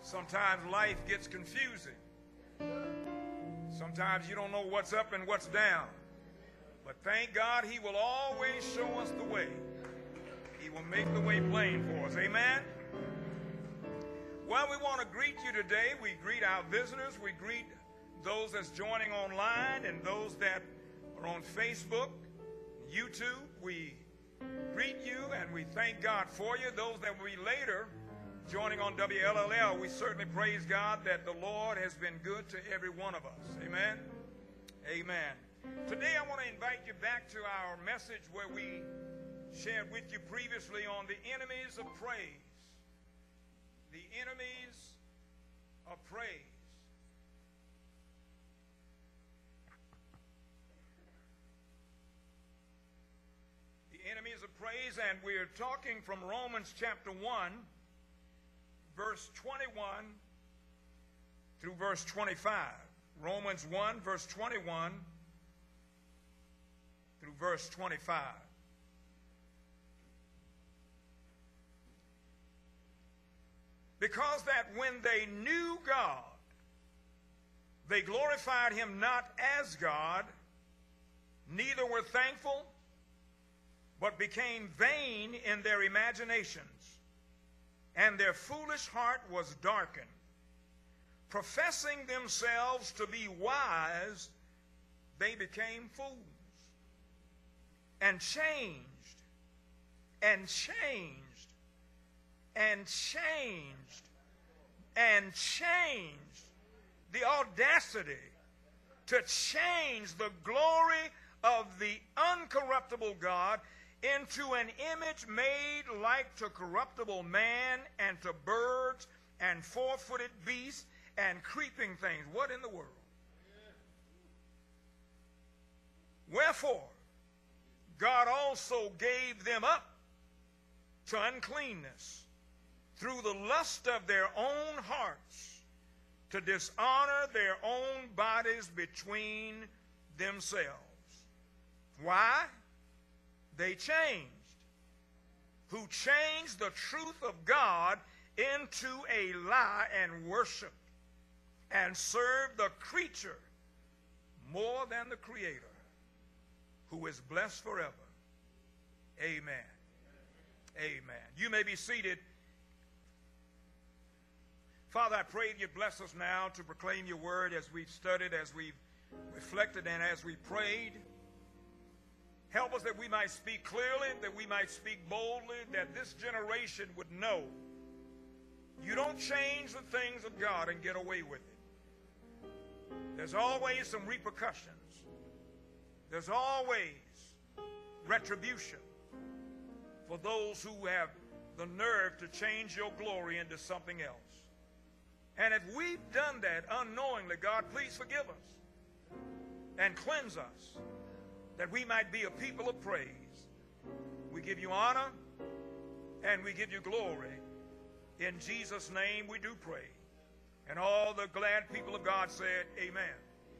Sometimes life gets confusing. Sometimes you don't know what's up and what's down. But thank God he will always show us the way. He will make the way plain for us. Amen? Well, we want to greet you today. We greet our visitors. We greet those that's joining online and those that are on Facebook, YouTube. We greet you and we thank God for you. Those that will be later joining on WLLL, we certainly praise God that the Lord has been good to every one of us. Amen? Amen. Today I want to invite you back to our message where we shared with you previously on the enemies of praise. The enemies of praise. The enemies of praise, and we're talking from Romans chapter 1, verse 21 through verse 25. Romans 1, verse 21 through verse 25. Because that when they knew God, they glorified him not as God, neither were thankful, but became vain in their imaginations, and their foolish heart was darkened. Professing themselves to be wise, they became fools, and changed, and changed, and changed, and changed the audacity to change the glory of the uncorruptible God into an image made like to corruptible man and to birds and four-footed beasts and creeping things. What in the world? Wherefore, God also gave them up to uncleanness through the lust of their own hearts, to dishonor their own bodies between themselves. Why? They changed. Who changed the truth of God into a lie and worshiped and served the creature more than the Creator, who is blessed forever. Amen. Amen. You may be seated. Father, I pray you'd bless us now to proclaim your word as we've studied, as we've reflected, and as we prayed. Help us that we might speak clearly, that we might speak boldly, that this generation would know you don't change the things of God and get away with it. There's always some repercussions. There's always retribution for those who have the nerve to change your glory into something else. And if we've done that unknowingly, God, please forgive us and cleanse us, that we might be a people of praise. We give you honor and we give you glory. In Jesus' name we do pray. And all the glad people of God said, amen.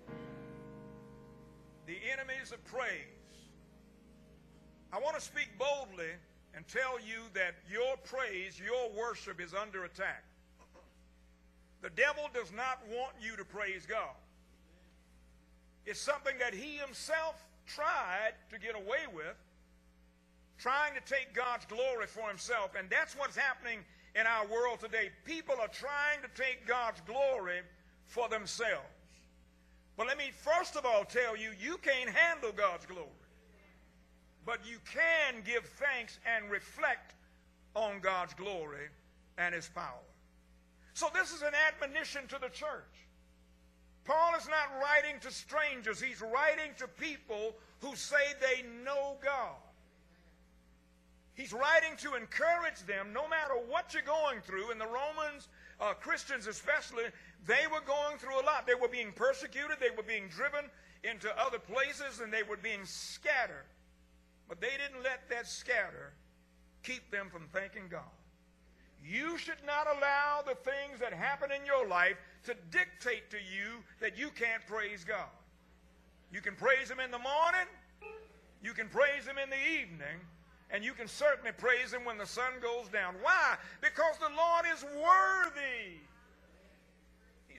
The enemies of praise. I want to speak boldly and tell you that your praise, your worship is under attack. The devil does not want you to praise God. It's something that he himself tried to get away with, trying to take God's glory for himself. And that's what's happening in our world today. People are trying to take God's glory for themselves. But let me first of all tell you, you can't handle God's glory. But you can give thanks and reflect on God's glory and his power. So this is an admonition to the church. Paul is not writing to strangers. He's writing to people who say they know God. He's writing to encourage them, no matter what you're going through. And the Romans, Christians especially, they were going through a lot. They were being persecuted. They were being driven into other places, and they were being scattered. But they didn't let that scatter keep them from thanking God. You should not allow the things that happen in your life to dictate to you that you can't praise God. You can praise him in the morning, you can praise him in the evening, and you can certainly praise him when the sun goes down. Why? Because the Lord is worthy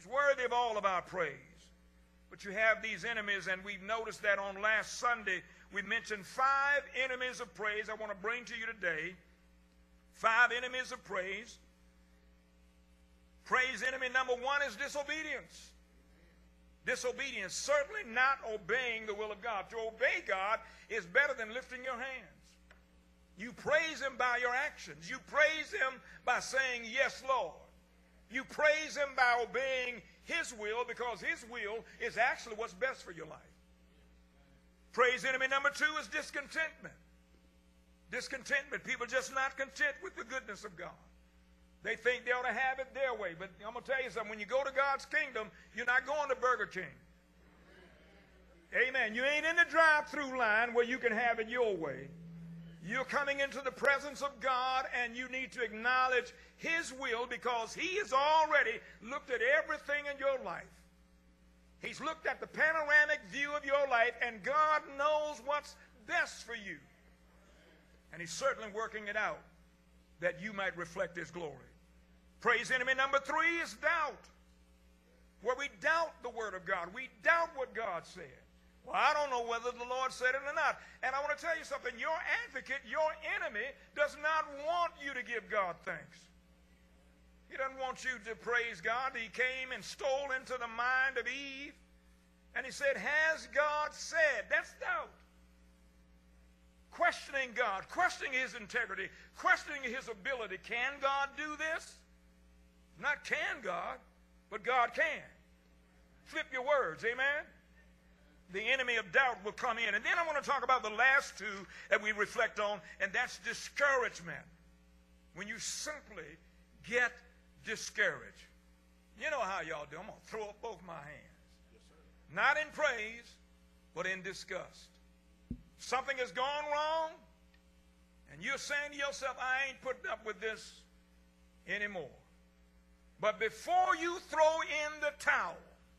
He's worthy of all of our praise. But you have these enemies, and we've noticed that on last Sunday we mentioned 5 enemies of praise. I want to bring to you today 5 enemies of praise. Praise enemy number 1 is disobedience. Disobedience, certainly not obeying the will of God. To obey God is better than lifting your hands. You praise him by your actions. You praise him by saying, yes, Lord. You praise him by obeying his will, because his will is actually what's best for your life. Praise enemy number 2 is discontentment. Discontentment. People just not content with the goodness of God. They think they ought to have it their way. But I'm going to tell you something. When you go to God's kingdom, you're not going to Burger King. Amen. You ain't in the drive-through line where you can have it your way. You're coming into the presence of God, and you need to acknowledge his will, because he has already looked at everything in your life. He's looked at the panoramic view of your life, and God knows what's best for you. And he's certainly working it out that you might reflect his glory. Praise enemy number 3 is doubt. Where we doubt the word of God. We doubt what God said. Well, I don't know whether the Lord said it or not. And I want to tell you something. Your advocate, your enemy, does not want you to give God thanks. He doesn't want you to praise God. He came and stole into the mind of Eve, and he said, has God said? That's doubt. Questioning God, questioning his integrity, questioning his ability. Can God do this? Not can God, but God can. Flip your words, amen? The enemy of doubt will come in. And then I want to talk about the last 2 that we reflect on, and that's discouragement. When you simply get discouraged. You know how y'all do. I'm going to throw up both my hands. Yes, sir. Not in praise, but in disgust. Something has gone wrong, and you're saying to yourself, I ain't putting up with this anymore. But before you throw in the towel,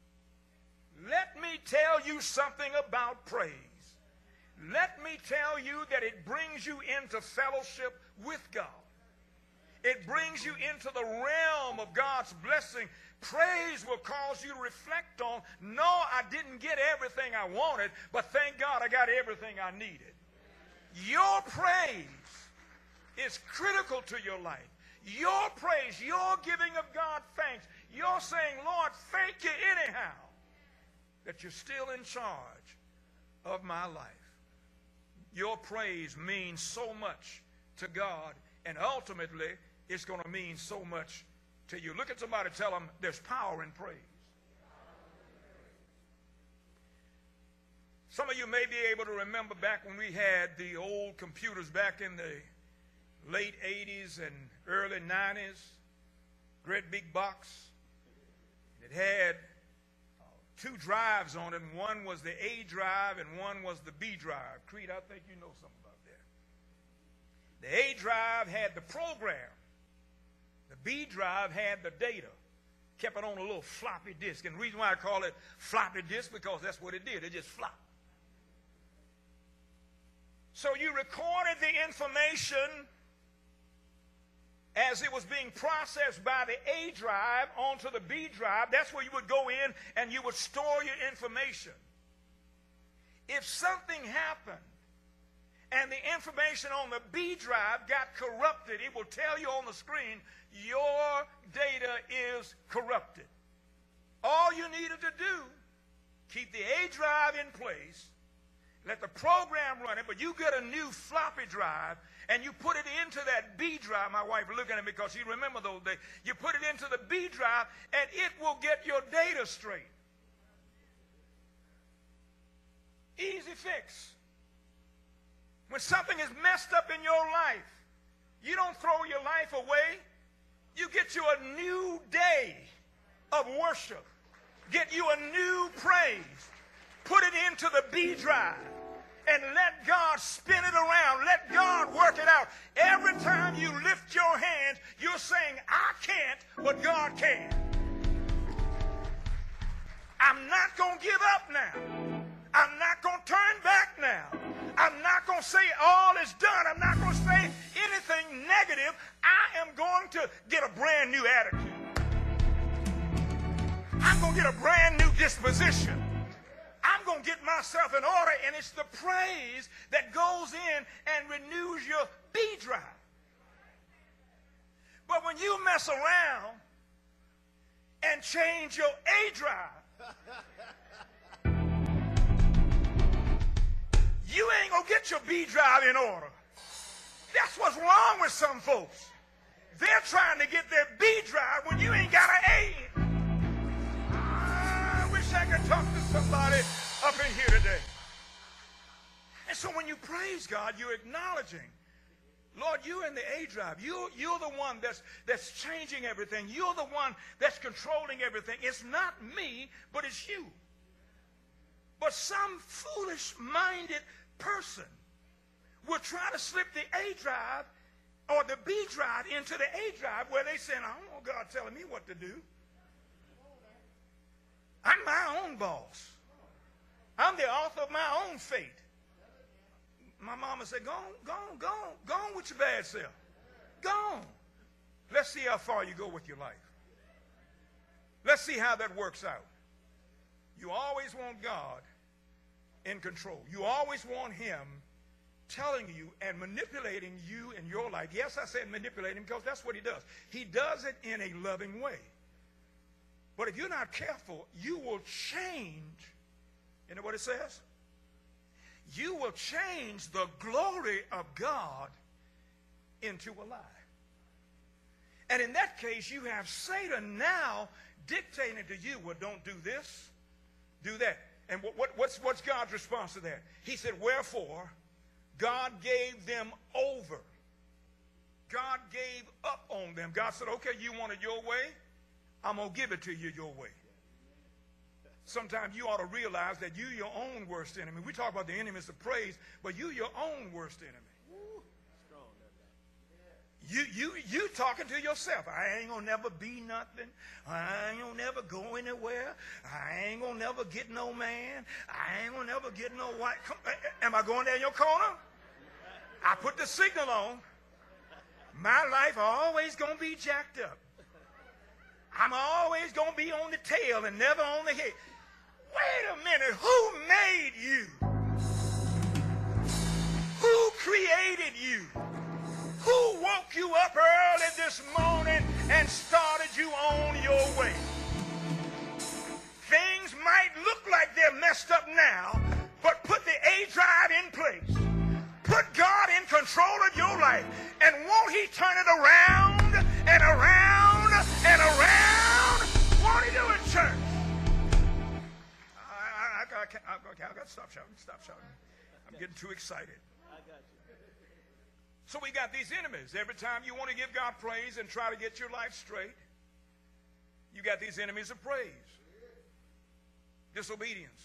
let me tell you something about praise. Let me tell you that it brings you into fellowship with God. It brings you into the realm of God's blessing. Praise will cause you to reflect on, no, I didn't get everything I wanted, but thank God I got everything I needed. Your praise is critical to your life. Your praise, your giving of God thanks, you're saying, Lord, thank you anyhow that you're still in charge of my life. Your praise means so much to God, and ultimately it's going to mean so much to you. Look at somebody, tell them there's power in praise. Some of you may be able to remember back when we had the old computers back in the late 80s and early 90s, great big box. It had 2 drives on it, and one was the A drive and one was the B drive. Creed, I think you know something about that. The A drive had the program. The B drive had the data. Kept it on a little floppy disk. And the reason why I call it floppy disk, because that's what it did. It just flopped. So you recorded the information as it was being processed by the A drive onto the B drive. That's where you would go in and you would store your information. If something happened and the information on the B drive got corrupted, it will tell you on the screen, your data is corrupted. All you needed to do, keep the A drive in place, let the program run it, but you get a new floppy drive, and you put it into that B drive. My wife looking at me because she remember those days. You put it into the B drive, and it will get your data straight. Easy fix. When something is messed up in your life, you don't throw your life away. You get you a new day of worship. Get you a new praise. Put it into the B drive and let God spin it around. Let God work it out. Every time you lift your hands, you're saying, I can't, but God can. I'm not going to give up now. I'm not going to turn back now. I'm not going to say all is done. I'm not going to say anything negative. I am going to get a brand new attitude. I'm going to get a brand new disposition. I'm going to get myself in order, and it's the praise that goes in and renews your B drive. But when you mess around and change your A drive, you ain't going to get your B drive in order. That's what's wrong with some folks. They're trying to get their B drive when you ain't got an A. I wish I could talk to somebody up in here today. And so when you praise God, you're acknowledging, Lord, you're in the A drive. You're the one that's changing everything. You're the one that's controlling everything. It's not me, but it's you. But some foolish-minded person will try to slip the A drive or the B drive into the A drive where they say, I don't want God telling me what to do. I'm my own boss. I'm the author of my own fate. My mama said, go on with your bad self. Go on. Let's see how far you go with your life. Let's see how that works out. You always want God in control. You always want him telling you and manipulating you in your life. Yes, I said manipulating because that's what he does. He does it in a loving way. But if you're not careful, you will change. You know what it says? You will change the glory of God into a lie. And in that case, you have Satan now dictating to you, well, don't do this, do that. And what's God's response to that? He said, wherefore, God gave them over. God gave up on them. God said, okay, you want it your way? I'm going to give it to you your way. Sometimes you ought to realize that you're your own worst enemy. We talk about the enemies of praise, but you're your own worst enemy. You talking to yourself. I ain't gonna never be nothing. I ain't gonna never go anywhere. I ain't gonna never get no man. I ain't gonna never get no wife. Am I going down your corner? I put the signal on. My life always gonna be jacked up. I'm always gonna be on the tail and never on the head. Wait a minute. Who made you? Who created you? Who woke you up early this morning and started you on your way? Things might look like they're messed up now, but put the A drive in place. Put God in control of your life. And won't he turn it around and around and around? Won't he do it, church? I got to stop shouting. Stop shouting. I'm getting too excited. I got you. So we got these enemies. Every time you want to give God praise and try to get your life straight, you got these enemies of praise. Disobedience.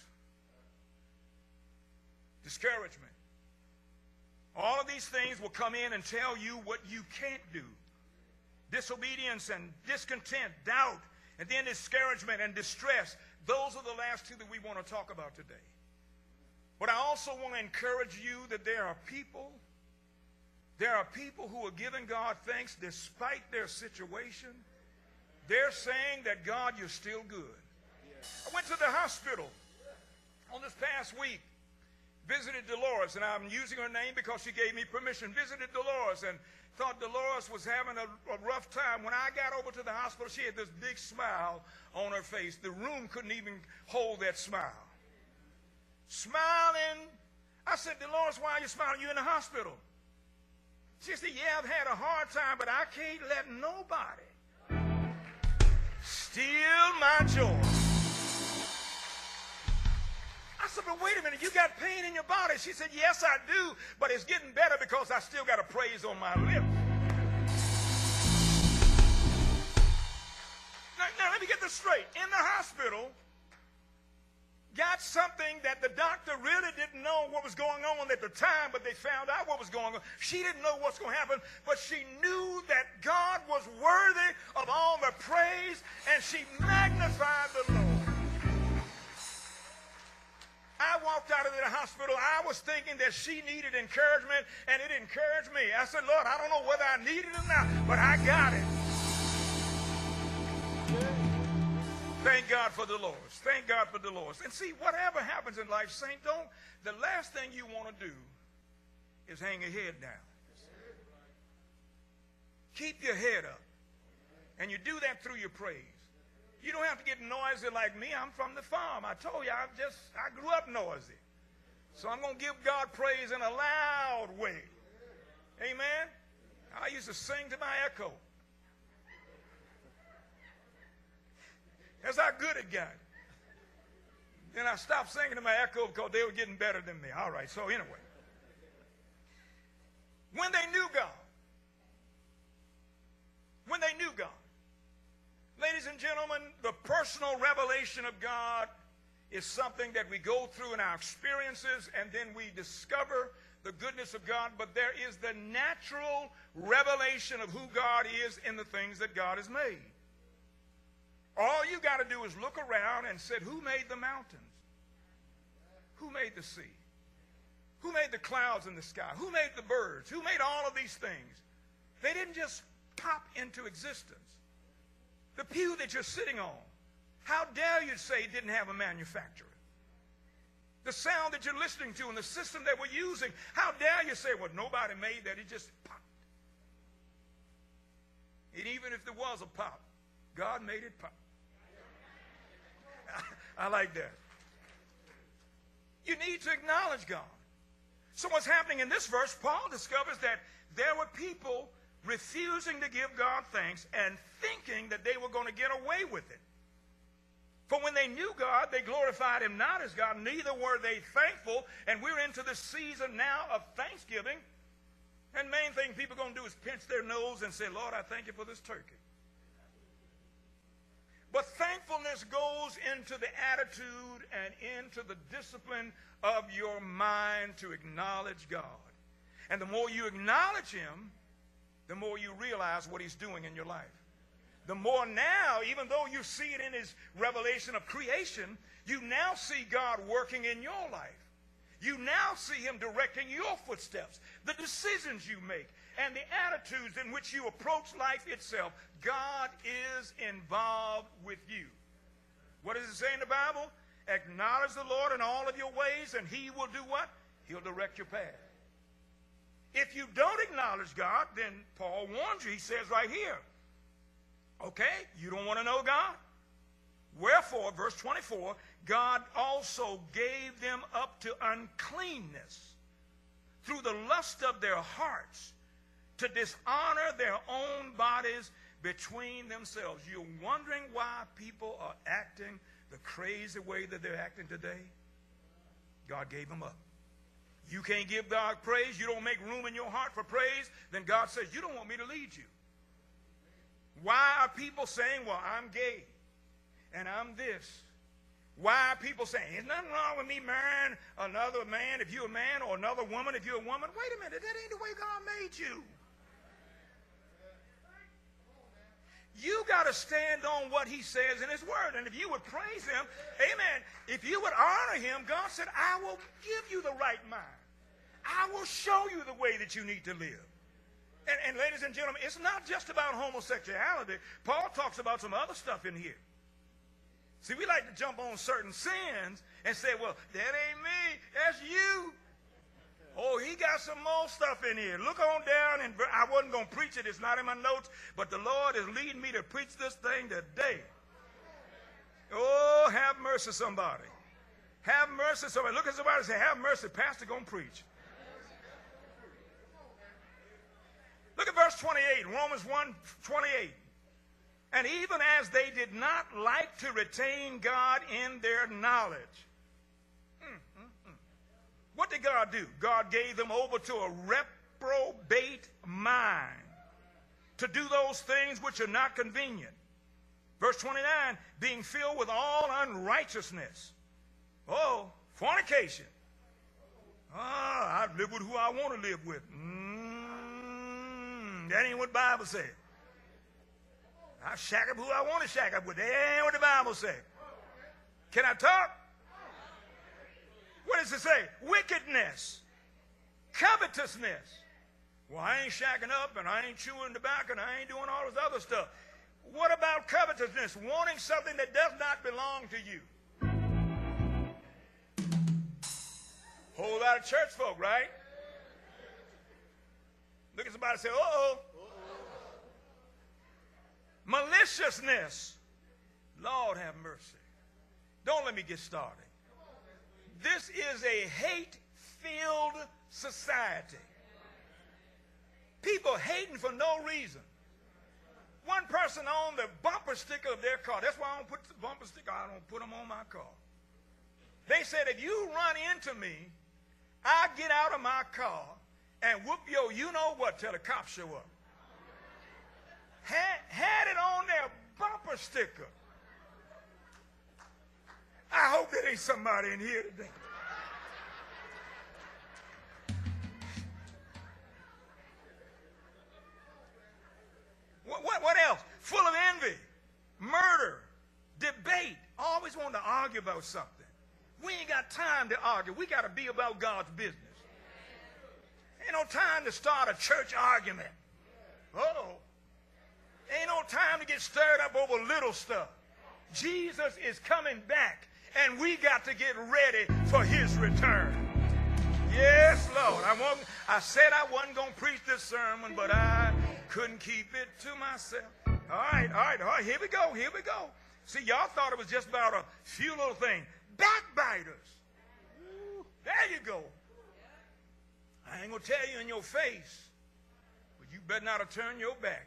Discouragement. All of these things will come in and tell you what you can't do. Disobedience and discontent, doubt, and then discouragement and distress. Those are the last two that we want to talk about today. But I also want to encourage you that there are people who are giving God thanks despite their situation. They're saying that, God, you're still good. I went to the hospital on this past week, visited Dolores, and I'm using her name because she gave me permission. Visited Dolores and thought Dolores was having a rough time. When I got over to the hospital, she had this big smile on her face. The room couldn't even hold that smile. Smiling. I said, Dolores, why are you smiling? You in the hospital. She said, yeah, I've had a hard time, but I can't let nobody steal my joy. I said, but wait a minute, you got pain in your body. She said, yes, I do, but it's getting better because I still got a praise on my lips. Now, let me get this straight. In the hospital, got something that the doctor really didn't know what was going on at the time, but they found out what was going on. She didn't know what's going to happen, but she knew that God was worthy of all the praise, and she magnified the Lord. I walked out of the hospital. I was thinking that she needed encouragement, and it encouraged me. I said, Lord, I don't know whether I need it or not, but I got it. Thank God for the Lord. Thank God for the Lord. And see, whatever happens in life, saint, the last thing you want to do is hang your head down. Keep your head up. And you do that through your praise. You don't have to get noisy like me. I'm from the farm. I told you, I grew up noisy. So I'm going to give God praise in a loud way. Amen? I used to sing to my echo. That's how good it got. Then I stopped singing to my echo because they were getting better than me. All right, so anyway. When they knew God, ladies and gentlemen, the personal revelation of God is something that we go through in our experiences, and then we discover the goodness of God, but there is the natural revelation of who God is in the things that God has made. All you got to do is look around and say, who made the mountains? Who made the sea? Who made the clouds in the sky? Who made the birds? Who made all of these things? They didn't just pop into existence. The pew that you're sitting on, how dare you say it didn't have a manufacturer? The sound that you're listening to and the system that we're using, how dare you say, well, nobody made that, it just popped. And even if there was a pop, God made it pop. I like that. You need to acknowledge God. So what's happening in this verse, Paul discovers that there were people refusing to give God thanks and thinking that they were going to get away with it. For when they knew God, they glorified him not as God, neither were they thankful. And we're into the season now of Thanksgiving. And main thing people are going to do is pinch their nose and say, Lord, I thank you for this turkey. But thankfulness goes into the attitude and into the discipline of your mind to acknowledge God. And the more you acknowledge him, the more you realize what he's doing in your life. The more now, even though you see it in his revelation of creation, you now see God working in your life. You now see him directing your footsteps, the decisions you make, and the attitudes in which you approach life itself. God is involved with you. What does it say in the Bible? Acknowledge the Lord in all of your ways, and he will do what? He'll direct your path. If you don't acknowledge God, then Paul warns you. He says right here, okay, you don't want to know God? Wherefore, verse 24, God also gave them up to uncleanness through the lust of their hearts to dishonor their own bodies between themselves. You're wondering why people are acting the crazy way that they're acting today? God gave them up. You can't give God praise. You don't make room in your heart for praise. Then God says, you don't want me to lead you. Why are people saying, well, I'm gay and I'm this? Why are people saying, there's nothing wrong with me marrying another man if you're a man or another woman if you're a woman? Wait a minute, that ain't the way God made you. You got to stand on what he says in his word. And if you would praise him, amen, if you would honor him, God said, I will give you the right mind. I will show you the way that you need to live. And ladies and gentlemen, it's not just about homosexuality. Paul talks about some other stuff in here. See, we like to jump on certain sins and say, well, that ain't me, that's you. Oh, he got some more stuff in here. Look on down, and I wasn't going to preach it. It's not in my notes, but the Lord is leading me to preach this thing today. Oh, have mercy, somebody. Have mercy, somebody. Look at somebody and say, have mercy, Pastor going to preach. Look at verse 28, Romans 1:28. And even as they did not like to retain God in their knowledge. What did God do? God gave them over to a reprobate mind to do those things which are not convenient. Verse 29, being filled with all unrighteousness. Oh, fornication. I live with who I want to live with. That ain't what the Bible said. I shack up who I want to shack up with. That ain't what the Bible said. Can I talk? What does it say? Wickedness. Covetousness. Well, I ain't shacking up and I ain't chewing tobacco and I ain't doing all this other stuff. What about covetousness? Wanting something that does not belong to you. Whole lot of church folk, right? Look at somebody and say, uh-oh. Maliciousness. Lord have mercy. Don't let me get started. This is a hate-filled society. People hating for no reason. One person on the bumper sticker of their car. That's why I don't put the bumper sticker. I don't put them on my car. They said, if you run into me, I get out of my car and whoop your you-know-what till the cops show up. Had it on their bumper sticker. I hope there ain't somebody in here today. What else? Full of envy, murder, debate. Always want to argue about something. We ain't got time to argue. We got to be about God's business. Ain't no time to start a church argument. Uh-oh. Ain't no time to get stirred up over little stuff. Jesus is coming back, and we got to get ready for his return. Yes, Lord. I said I wasn't going to preach this sermon, but I couldn't keep it to myself. All right. Here we go. See, y'all thought it was just about a few little things. Backbiters. There you go. I ain't going to tell you in your face, but you better not have turned your back.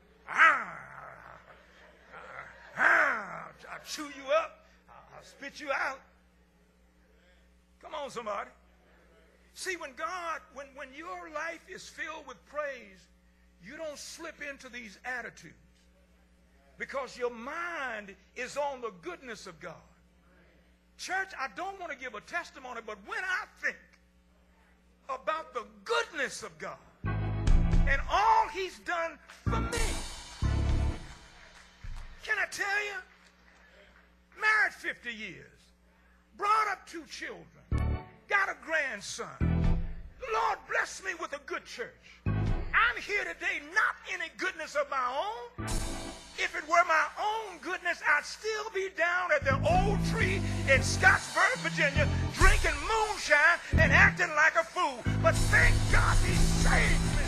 I'll chew you up. I'll spit you out. Come on, somebody. See, when your life is filled with praise, you don't slip into these attitudes because your mind is on the goodness of God. Church, I don't want to give a testimony, but when I think about the goodness of God and all he's done for me, can I tell you? Married 50 years, brought up 2 children, got a grandson. The Lord blessed me with a good church. I'm here today not in a goodness of my own. If it were my own goodness, I'd still be down at the old tree in Scottsburg, Virginia, drinking moonshine and acting like a fool. But thank God he saved me.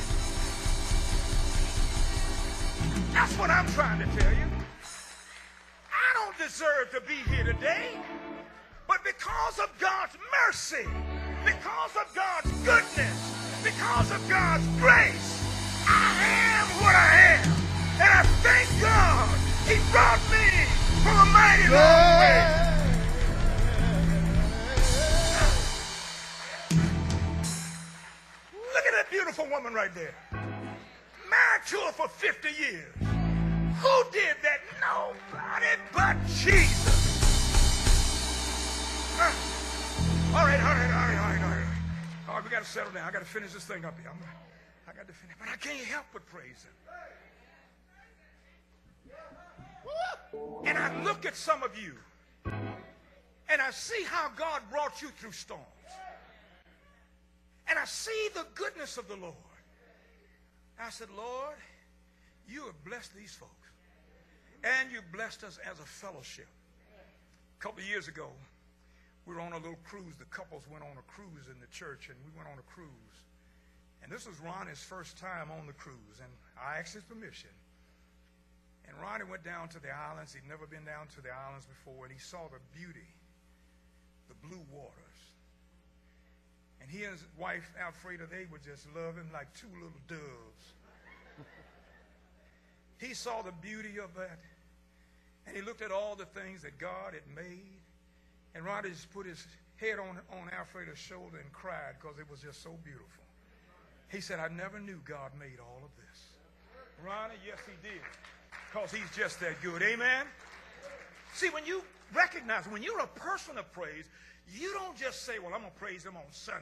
That's what I'm trying to tell you. I don't deserve to be here today, but because of God's mercy, because of God's goodness, because of God's grace, I am what I am. And I thank God he brought me from a mighty long way. Look at that beautiful woman right there. Married to her for 50 years. Who did that? Nobody but Jesus. All right. All right, we got to settle down. I got to finish this thing up here. I got to finish, but I can't help but praise him. And I look at some of you, and I see how God brought you through storms. And I see the goodness of the Lord. I said, Lord, you have blessed these folks. And you blessed us as a fellowship. A couple of years ago, we were on a little cruise. The couples went on a cruise in the church, and we went on a cruise. And this was Ronnie's first time on the cruise, and I asked his permission. And Ronnie went down to the islands. He'd never been down to the islands before, and he saw the beauty, the blue waters. And he and his wife, Alfreda, they would just love him like 2 little doves. He saw the beauty of that, and he looked at all the things that God had made. And Ronnie just put his head on Alfreda's shoulder and cried because it was just so beautiful. He said, I never knew God made all of this. Ronnie, yes, he did. Because he's just that good. Amen? See, when you recognize, when you're a person of praise, you don't just say, well, I'm going to praise him on Sunday.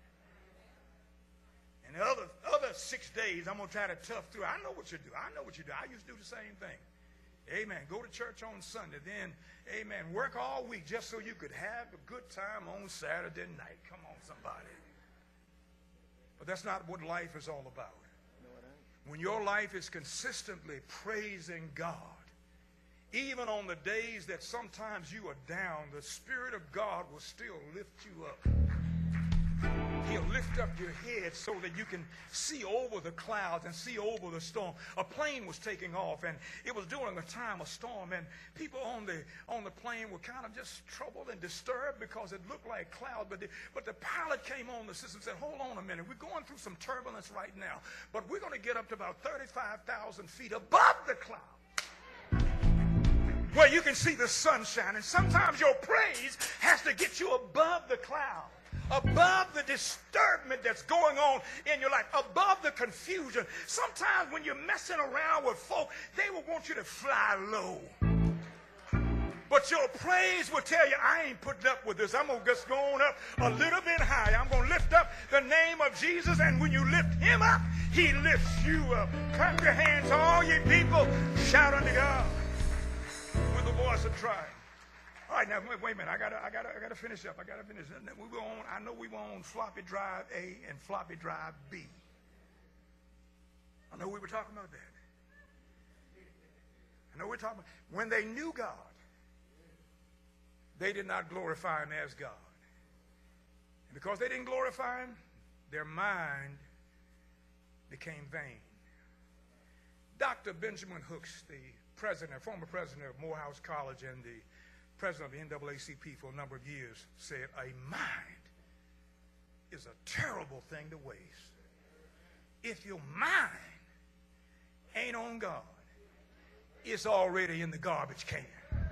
And the other 6 days, I'm going to try to tough through. I know what you do. I used to do the same thing. Amen. Go to church on Sunday. Then, amen, work all week just so you could have a good time on Saturday night. Come on, somebody. But that's not what life is all about. When your life is consistently praising God, even on the days that sometimes you are down, the Spirit of God will still lift you up. He'll lift up your head so that you can see over the clouds and see over the storm. A plane was taking off, and it was during a time of storm, and people on the plane were kind of just troubled and disturbed because it looked like cloud. But the pilot came on the system and said, hold on a minute, we're going through some turbulence right now, but we're going to get up to about 35,000 feet above the cloud, where you can see the sunshine. And sometimes your praise has to get you above the cloud, above the disturbance that's going on in your life, above the confusion. Sometimes when you're messing around with folk, they will want you to fly low. But your praise will tell you, I ain't putting up with this. I'm going to just go on up a little bit higher. I'm going to lift up the name of Jesus, and when you lift him up, he lifts you up. Clap your hands, all you people. Shout unto God with the voice of triumph. All right, now wait a minute. I gotta finish up. I know we were on floppy drive A and floppy drive B. I know we were talking about that. I know we're talking about when they knew God, they did not glorify him as God. And because they didn't glorify him, their mind became vain. Dr. Benjamin Hooks, the former president of Morehouse College and the president of the NAACP for a number of years, said, a mind is a terrible thing to waste. If your mind ain't on God, it's already in the garbage can.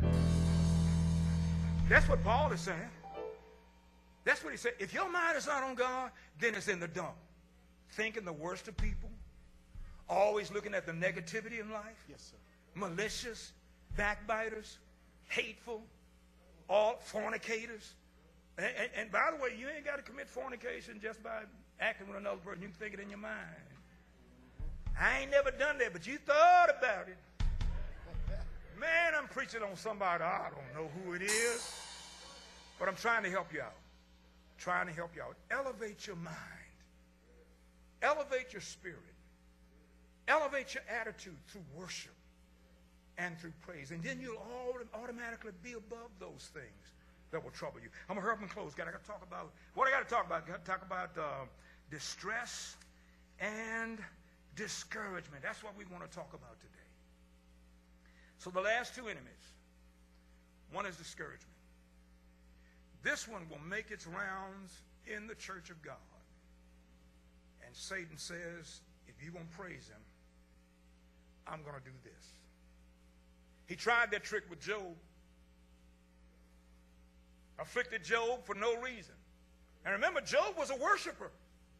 That's what Paul is saying. That's what he said. If your mind is not on God, then it's in the dump. Thinking the worst of people, always looking at the negativity in life. Yes, sir. Malicious, backbiters, hateful, all fornicators. And by the way, you ain't got to commit fornication just by acting with another person. You can think it in your mind. I ain't never done that, but you thought about it. Man, I'm preaching on somebody, I don't know who it is, but I'm trying to help you out. Trying to help you out. Elevate your mind. Elevate your spirit. Elevate your attitude through worship and through praise. And then you'll automatically be above those things that will trouble you. I'm going to hurry up and close. I got to talk about what I got to talk about. I got to talk about distress and discouragement. That's what we want to talk about today. So the last two enemies, one is discouragement. This one will make its rounds in the church of God. And Satan says, if you're going to praise him, I'm going to do this. He tried that trick with Job. Afflicted Job for no reason. And remember, Job was a worshiper.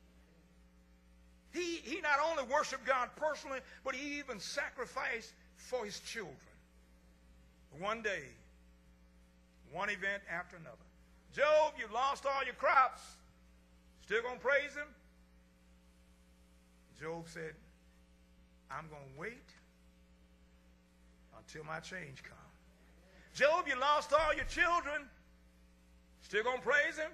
He not only worshiped God personally, but he even sacrificed for his children. One day, one event after another. Job, you lost all your crops. Still going to praise him? Job said, I'm going to wait until my change comes. Job, you lost all your children. Still going to praise him?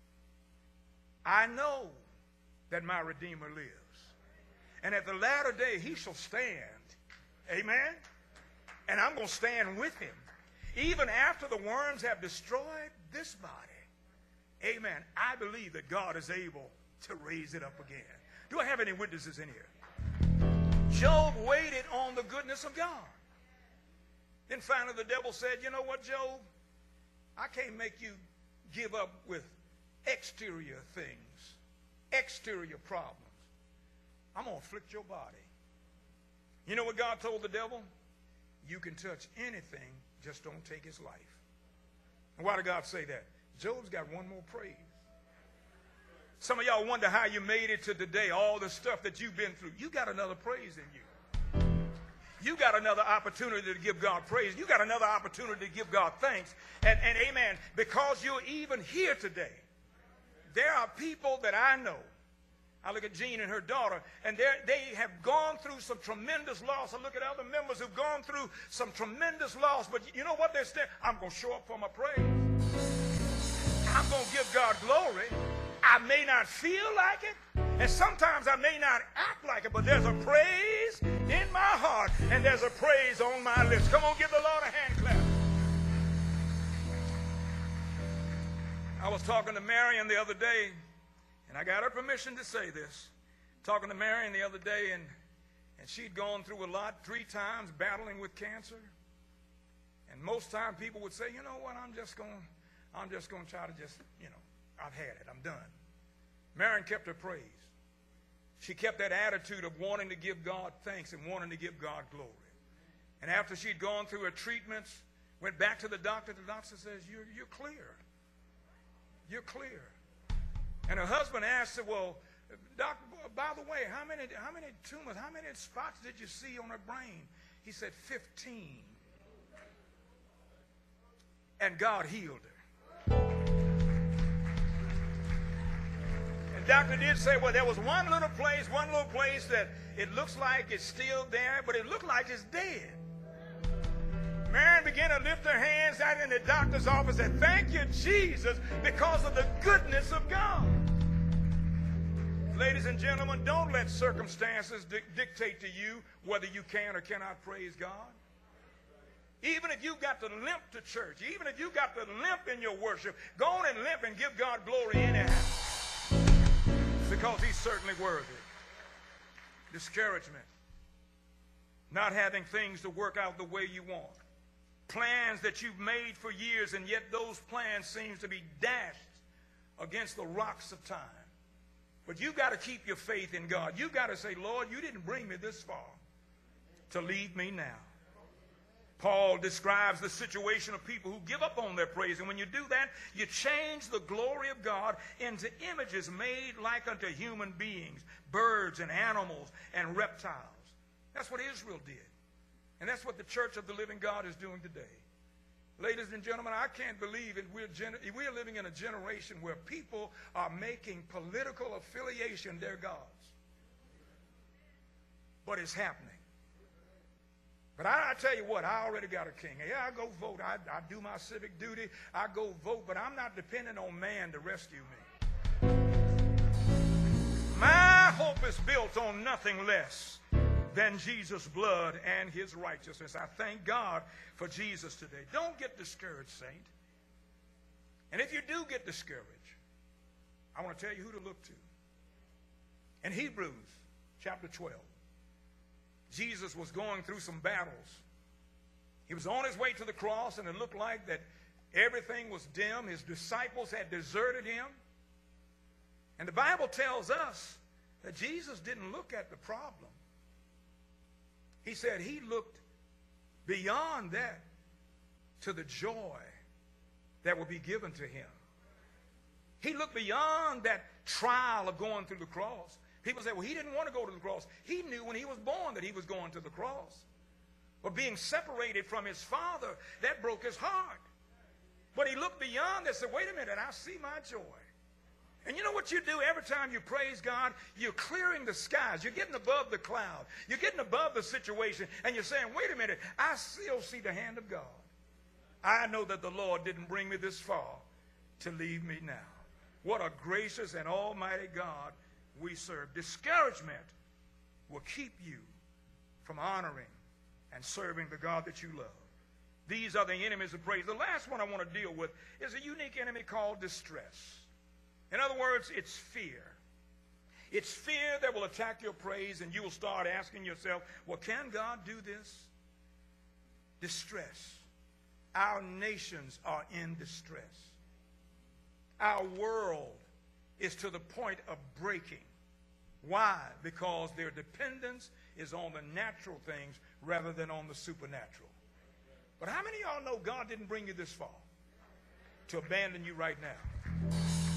I know that my Redeemer lives. And at the latter day, he shall stand. Amen? And I'm going to stand with him. Even after the worms have destroyed this body. Amen. I believe that God is able to raise it up again. Do I have any witnesses in here? Job waited on the goodness of God. Then finally the devil said, you know what, Job? I can't make you give up with exterior things, exterior problems. I'm going to afflict your body. You know what God told the devil? You can touch anything, just don't take his life. And why did God say that? Job's got one more praise. Some of y'all wonder how you made it to today, all the stuff that you've been through. You got another praise in you. You got another opportunity to give God praise. You got another opportunity to give God thanks. And amen, because you're even here today, there are people that I know. I look at Jean and her daughter, and they have gone through some tremendous loss. I look at other members who've gone through some tremendous loss, but you know what they're saying? I'm going to show up for my praise. I'm going to give God glory. I may not feel like it. And sometimes I may not act like it, but there's a praise in my heart and there's a praise on my lips. Come on, give the Lord a hand clap. I was talking to Marion the other day, and I got her permission to say this. Talking to Marion the other day, and she'd gone through a lot 3 times battling with cancer. And most time people would say, you know what, I'm just going to try to just, I've had it. I'm done. Marion kept her praise. She kept that attitude of wanting to give God thanks and wanting to give God glory. And after she'd gone through her treatments, went back to the doctor says, you're clear. You're clear. And her husband asked her, well, doctor, by the way, how many tumors, how many spots did you see on her brain? He said 15. And God healed her. And the doctor did say, well, there was one little place that it looks like it's still there, but it looked like it's dead. Marion began to lift her hands out in the doctor's office and thank you, Jesus, because of the goodness of God. Ladies and gentlemen, don't let circumstances dictate to you whether you can or cannot praise God. Even if you've got to limp to church, even if you've got to limp in your worship, go on and limp and give God glory anyhow. Because he's certainly worthy. Discouragement. Not having things to work out the way you want. Plans that you've made for years, and yet those plans seem to be dashed against the rocks of time. But you've got to keep your faith in God. You've got to say, Lord, you didn't bring me this far to leave me now. Paul describes the situation of people who give up on their praise. And when you do that, you change the glory of God into images made like unto human beings, birds and animals and reptiles. That's what Israel did. And that's what the Church of the Living God is doing today. Ladies and gentlemen, I can't believe it. We're living in a generation where people are making political affiliation their gods. But it's happening. But I tell you what, I already got a king. Yeah, I go vote. I do my civic duty. I go vote, but I'm not dependent on man to rescue me. My hope is built on nothing less than Jesus' blood and his righteousness. I thank God for Jesus today. Don't get discouraged, saint. And if you do get discouraged, I want to tell you who to look to. In Hebrews chapter 12, Jesus was going through some battles. He was on his way to the cross, and it looked like that everything was dim. His disciples had deserted him. And the Bible tells us that Jesus didn't look at the problem. He said he looked beyond that to the joy that will be given to him. He looked beyond that trial of going through the cross. People say, well, he didn't want to go to the cross. He knew when he was born that he was going to the cross. But being separated from his father, that broke his heart. But he looked beyond that and said, wait a minute, I see my joy. And you know what you do every time you praise God? You're clearing the skies. You're getting above the cloud. You're getting above the situation. And you're saying, wait a minute, I still see the hand of God. I know that the Lord didn't bring me this far to leave me now. What a gracious and almighty God we serve. Discouragement will keep you from honoring and serving the God that you love. These are the enemies of praise. The last one I want to deal with is a unique enemy called distress. In other words, it's fear. It's fear that will attack your praise, and you will start asking yourself, well, can God do this? Distress. Our nations are in distress. Our world is to the point of breaking. Why? Because their dependence is on the natural things rather than on the supernatural. But how many of y'all know God didn't bring you this far to abandon you right now?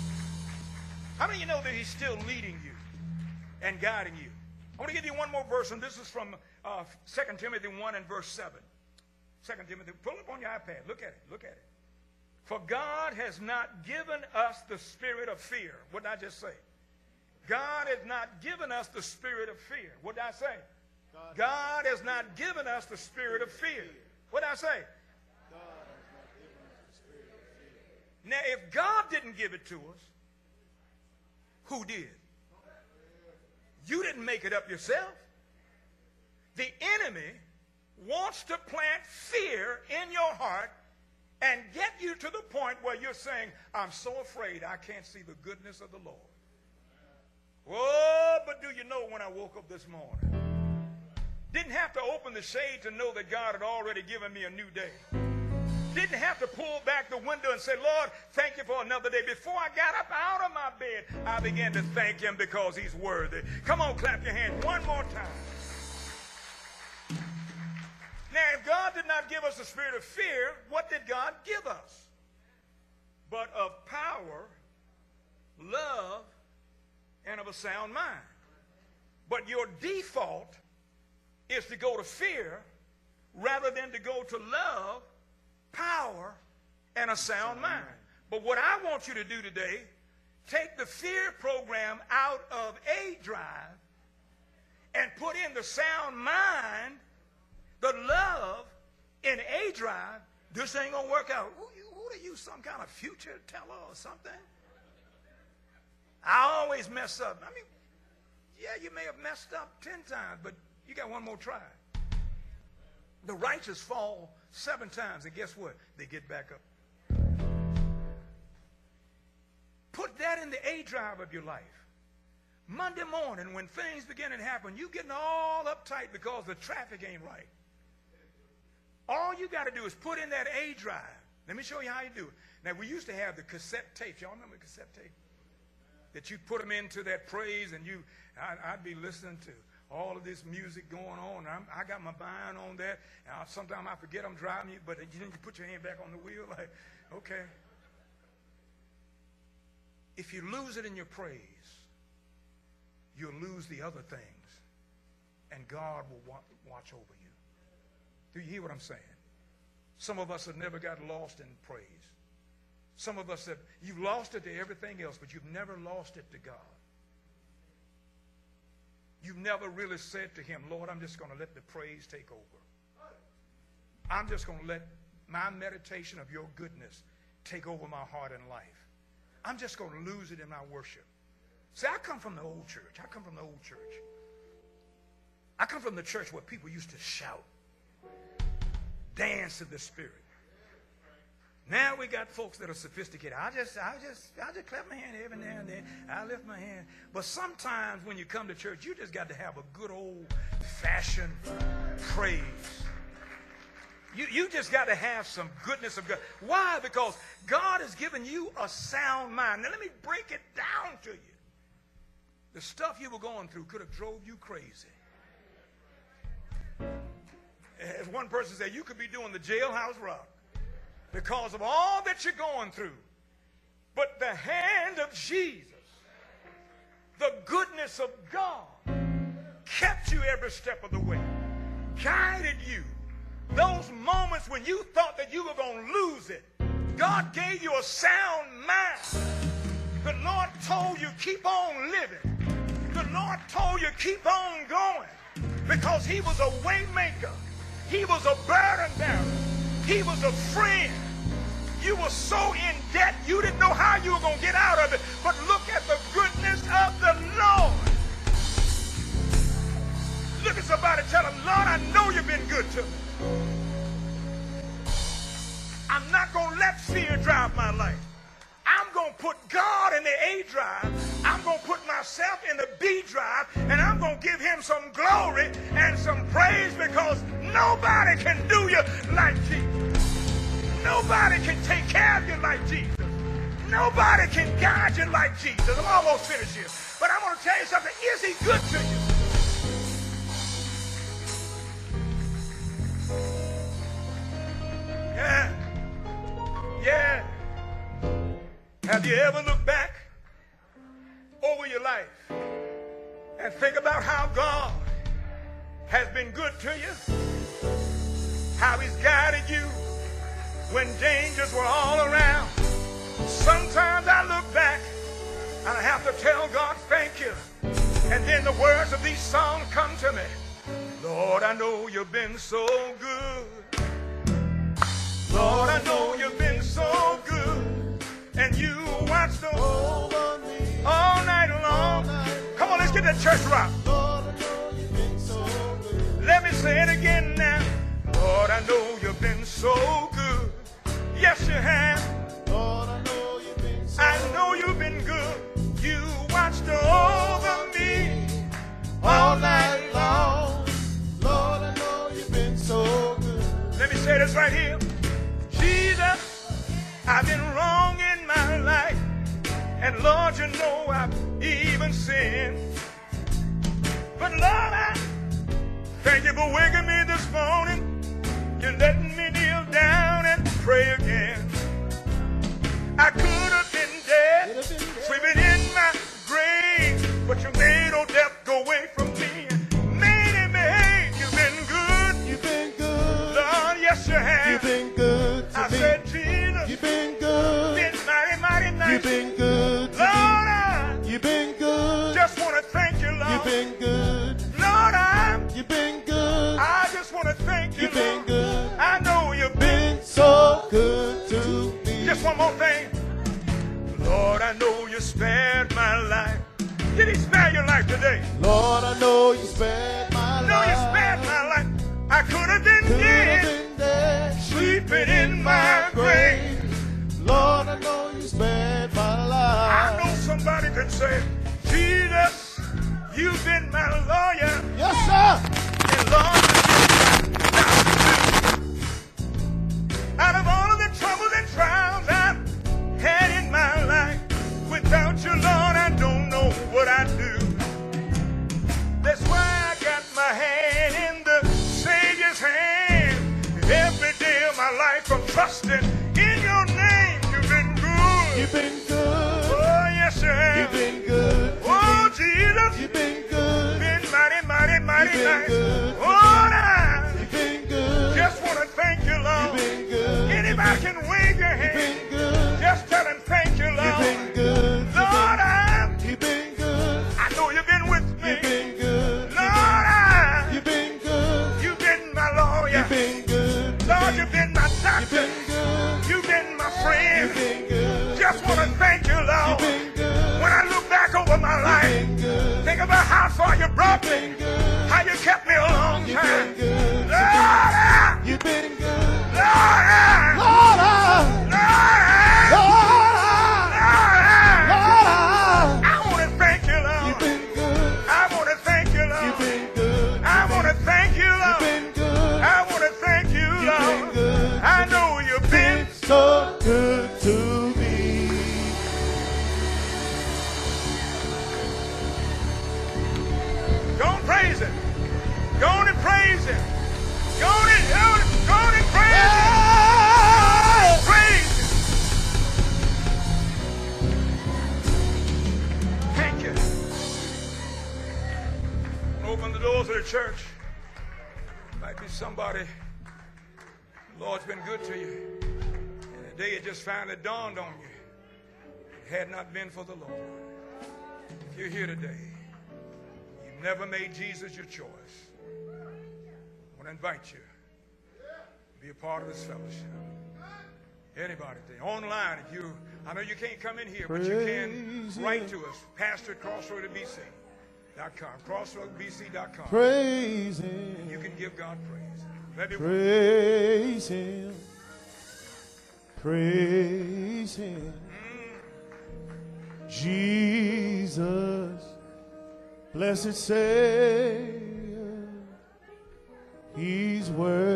How many of you know that he's still leading you and guiding you? I want to give you one more verse, and this is from 2 Timothy 1 and verse 7. 2 Timothy, pull it up on your iPad. Look at it. Look at it. For God has not given us the spirit of fear. What did I just say? God has not given us the spirit of fear. What did I say? God has not given us the spirit of fear. What did I say? God has not given us the spirit of fear. Now, if God didn't give it to us, who did? You didn't make it up yourself. The enemy wants to plant fear in your heart and get you to the point where you're saying, I'm so afraid I can't see the goodness of the Lord. Oh, but do you know when I woke up this morning? Didn't have to open the shade to know that God had already given me a new day. Didn't have to pull back the window and say, Lord, thank you for another day. Before I got up out of my bed, I began to thank him because he's worthy. Come on, clap your hands one more time. Now, if God did not give us a spirit of fear, what did God give us? But of power, love, and of a sound mind. But your default is to go to fear rather than to go to love, power, and a sound mind. But what I want you to do today, take the fear program out of A drive and put in the sound mind, the love in A drive. This ain't gonna work out. Who are you, some kind of future teller or something? I always mess up. I mean, yeah, you may have messed up 10 times, but you got one more try. The righteous fall 7 times, and guess what? They get back up. Put that in the A drive of your life. Monday morning, when things begin to happen, you getting all uptight because the traffic ain't right. All you got to do is put in that A drive. Let me show you how you do it. Now, we used to have the cassette tapes. Y'all remember the cassette tape? That you put them into that praise, and I'd be listening to all of this music going on. I got my mind on that. Sometimes I forget I'm driving you, but you put your hand back on the wheel like, okay. If you lose it in your praise, you'll lose the other things, and God will watch over you. Do you hear what I'm saying? Some of us have never got lost in praise. Some of us have, you've lost it to everything else, but you've never lost it to God. You've never really said to him, Lord, I'm just going to let the praise take over. I'm just going to let my meditation of your goodness take over my heart and life. I'm just going to lose it in my worship. See, I come from the old church. I come from the church where people used to shout, dance to the Spirit. Now we got folks that are sophisticated. I just clap my hand every now and then. I lift my hand. But sometimes when you come to church, you just got to have a good old-fashioned praise. You just got to have some goodness of God. Why? Because God has given you a sound mind. Now let me break it down to you. The stuff you were going through could have drove you crazy. As one person said, you could be doing the jailhouse rock because of all that you're going through. But the hand of Jesus, the goodness of God, kept you every step of the way, guided you. Those moments when you thought that you were going to lose it, God gave you a sound mind. The Lord told you, keep on living. The Lord told you, keep on going, because he was a way maker. He was a burden bearer. He was a friend. You were so in debt, you didn't know how you were going to get out of it. But look at the goodness of the Lord. Look at somebody, tell them, Lord, I know you've been good to me. I'm not going to let fear drive my life. I'm going to put God in the A drive. I'm going to put myself in the B drive, and I'm going to give him some glory and some praise, because nobody can do you like Jesus. Nobody can take care of you like Jesus. Nobody can guide you like Jesus. I'm almost finished here. But I'm going to tell you something. Is he good to you? Yeah. Yeah. Have you ever looked back over your life and think about how God has been good to you? How he's guided you when dangers were all around? Sometimes I look back and I have to tell God, thank you. And then the words of these songs come to me. Lord, I know you've been so good. Lord, I know you've been so good. And you watched over me all night long. Come on, let's get that church rock. I know you've been so good. Yes, you have. Lord, I know you've been so I know you've been good. You watched over me all night long. Lord, I know you've been so good. Let me say this right here. Jesus, I've been wrong in my life. And Lord, you know I've even sinned. But Lord, I thank you for waking me this morning. You're letting me kneel down and pray again. I could have been dead, sleeping in my grave, but you made old death go away from me. Man, you've been good. You've been good. Lord, yes you have. You've been good to I me. said, Jesus, You've been good. been mighty, mighty nice. You've been good to Lord, me. I You've been good. just want to thank you, Lord. You've been good. Lord, You've been good. I just want to thank you, You've been Lord. good. I know you've Been so good to me. Just one more thing. Lord, I know you spared my life. Did he spare your life today? Lord, I know you spared my No, life. you spared my life. I could have been Could dead, have been dead, sleeping in my grave. Lord, I know you spared my I life. know somebody can say, Jesus, you've been my lawyer. Yes, sir. And Lord, you've been my doctor. Out of all of the troubles and trials I've had in my life, without you, Lord, I don't know what I'd do. That's why I got my hand in the Savior's hand. Every day of my life I'm trusting in your name. You've been good. You've been good. Oh, yes, you have. You've been good. Oh, Jesus. You've been good. Been mighty, mighty, mighty You've been nice. good. Oh, I You've been good. just want to thank you, You've Lord. been good. Anybody can wave your You've hand. been good. Just tell him thank you, You've Lord. been good. Lord, You've been good. I know you've been with me. You've been good. Lord, You've been good. you've been my lawyer. You've been good. Lord, you've been my You've doctor. been good. You've been my friend. You've been good. Just want to thank you, You've Lord. been good. When I look back over my You've life, been good. think about how far you brought You've been me, good. how you kept me a long You've time. been good. Lord, You've been good. Lord, Lord, I want to thank you, Lord. You've been good. I want to thank you, Lord. You've been good. I want to thank you, You've Lord. been good. I want to thank you, You've been Lord. good. I know you've been. So good to me. Go and praise Him. Go on and praise Him. Go on and praise Him. Praise Him. Thank you. Open the doors of the church. Might be somebody. The Lord's been good to you. And today it just finally dawned on you. It had not been for the Lord. If you're here today, you've never made Jesus your choice, I want to invite you to be a part of this fellowship. Anybody today, online, I know you can't come in here, but you can write to us, pastor@crossroadbc.com, crossroadbc.com. Praise Him. You can give God praise. Let me Praise Him. Praise Him. Jesus, blessed Savior, He's worthy.